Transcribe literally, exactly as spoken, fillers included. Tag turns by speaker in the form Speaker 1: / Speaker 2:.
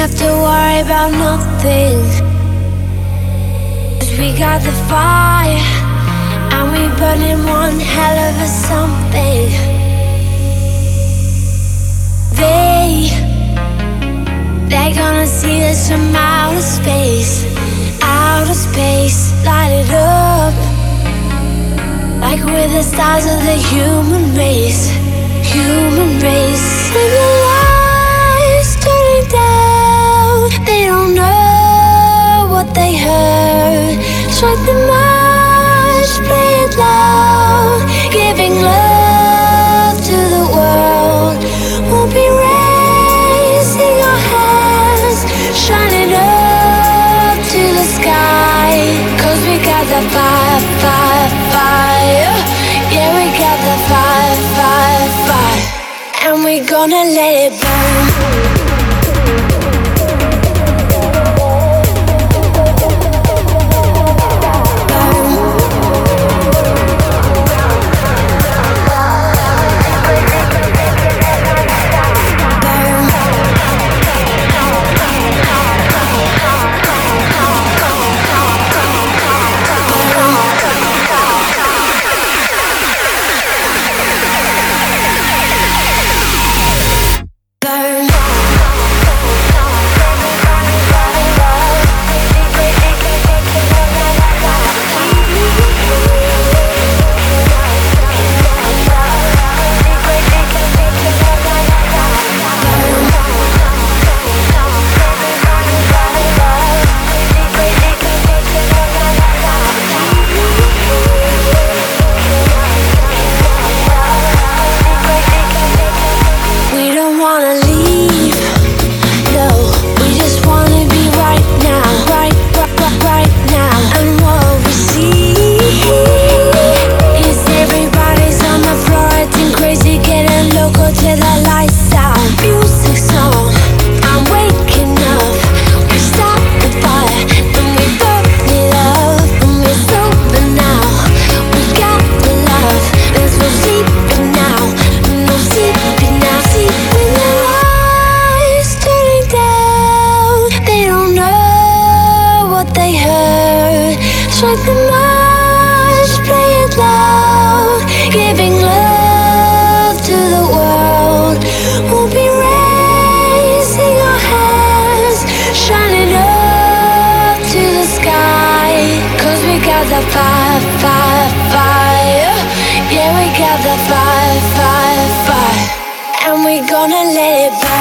Speaker 1: have to worry about nothing, 'cause we got the fire, and we burning one hell of a something. They, they're gonna see us from outer space, outer space, light it up, like we're the stars of the human race, human race. And the lights turning down, they don't know what they heard. Strike the march, play it loud, giving love to the world. We'll be raising our hands, shining up to the sky, 'cause we got the fire, fire, fire. Yeah, we got the fire, fire, fire, and we gonna let it burn. Strike the march, play it loud, giving love to the world. We'll be raising our hands, shining up to the sky, 'cause we got the fire, fire, fire. Yeah, we got the fire, fire, fire, and we gonna let it burn.